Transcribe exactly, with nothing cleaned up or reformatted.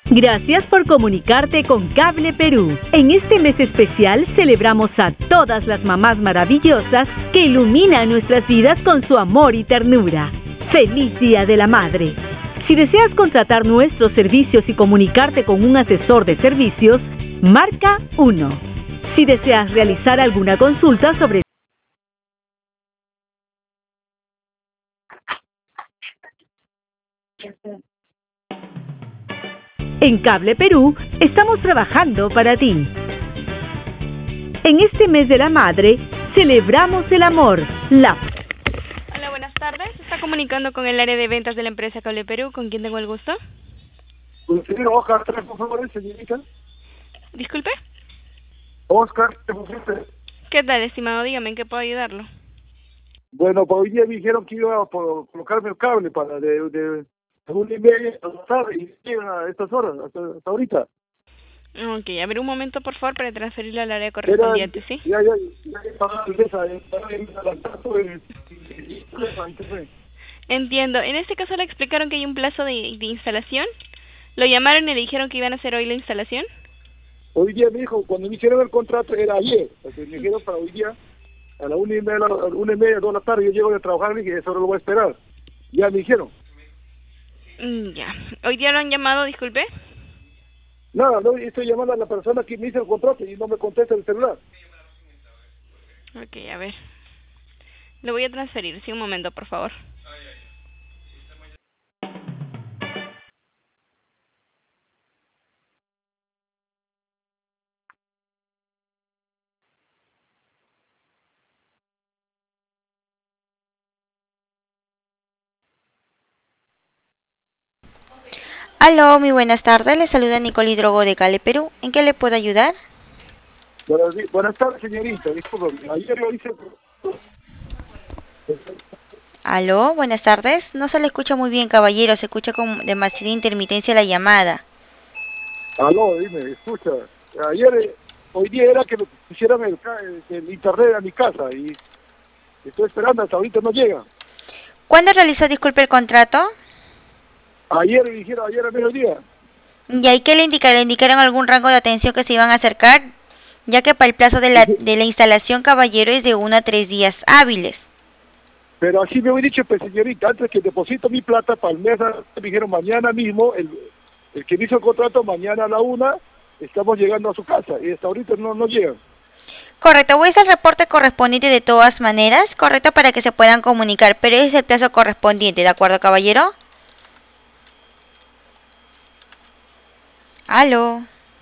Gracias por comunicarte con Cable Perú. En este mes especial celebramos a todas las mamás maravillosas que iluminan nuestras vidas con su amor y ternura. ¡Feliz Día de la Madre! Si deseas contratar nuestros servicios y comunicarte con un asesor de servicios, marca uno. Si deseas realizar alguna consulta sobre En Cable Perú, estamos trabajando para ti. En este mes de la madre, celebramos el amor, la... Hola, buenas tardes. Se está comunicando con el área de ventas de la empresa Cable Perú. ¿Con quién tengo el gusto? Señor Oscar, por favor, señorita. Disculpe. Oscar, por favor. ¿Qué tal, estimado? Dígame, ¿en qué puedo ayudarlo? Bueno, para hoy día me dijeron que iba a por- colocarme el cable para de, de, de una y media a la tarde y llegan a estas horas, hasta, hasta ahorita. Ok, a ver un momento, por favor, para transferirlo al área Era, correspondiente, ¿sí? ya, ya, ya, ya, pagaba la empresa, ya, pagaba el adelanto, eh, y- y- y- Entiendo. En este caso le explicaron que hay un plazo de, de instalación. ¿Lo llamaron y le dijeron que iban a hacer hoy la instalación? Hoy día me dijo, cuando me hicieron el contrato era ayer, porque me dijeron para hoy día, a la una y media, a la una y media, dos de la tarde, yo llego de trabajar y dije, eso no lo voy a esperar. Ya me dijeron. Mm, ya. ¿Hoy día lo han llamado, disculpe? Nada, no, estoy llamando a la persona que me hizo el contrato y no me contesta el celular. Ok, a ver. Lo voy a transferir, sí, un momento, por favor. Aló, muy buenas tardes. Le saluda Nicole Hidrogo de Cable Perú. ¿En qué le puedo ayudar? Buenas, di- buenas tardes, señorita. Disculpe, ayer lo hice... Aló, buenas tardes. No se le escucha muy bien, caballero. Se escucha con demasiada intermitencia la llamada. Aló, dime, escucha. Ayer, eh, hoy día era que me pusieran el, ca- el, el internet a mi casa y estoy esperando, hasta ahorita no llega. ¿Cuándo realizó, disculpe, el contrato? Ayer me dijeron, ayer a mediodía. ¿Y ahí qué le indicaron? ¿Le indicaron algún rango de atención que se iban a acercar? Ya que para el plazo de la, de la instalación, caballero, es de uno a tres días hábiles. Pero así me había dicho, pues señorita, antes que deposito mi plata para el mes, me dijeron mañana mismo, el, el que me hizo el contrato, mañana a la una, estamos llegando a su casa y hasta ahorita no, no llegan. Correcto, voy a hacer el reporte correspondiente de todas maneras, correcto, para que se puedan comunicar, pero ese es el plazo correspondiente, ¿de acuerdo, caballero? Aló.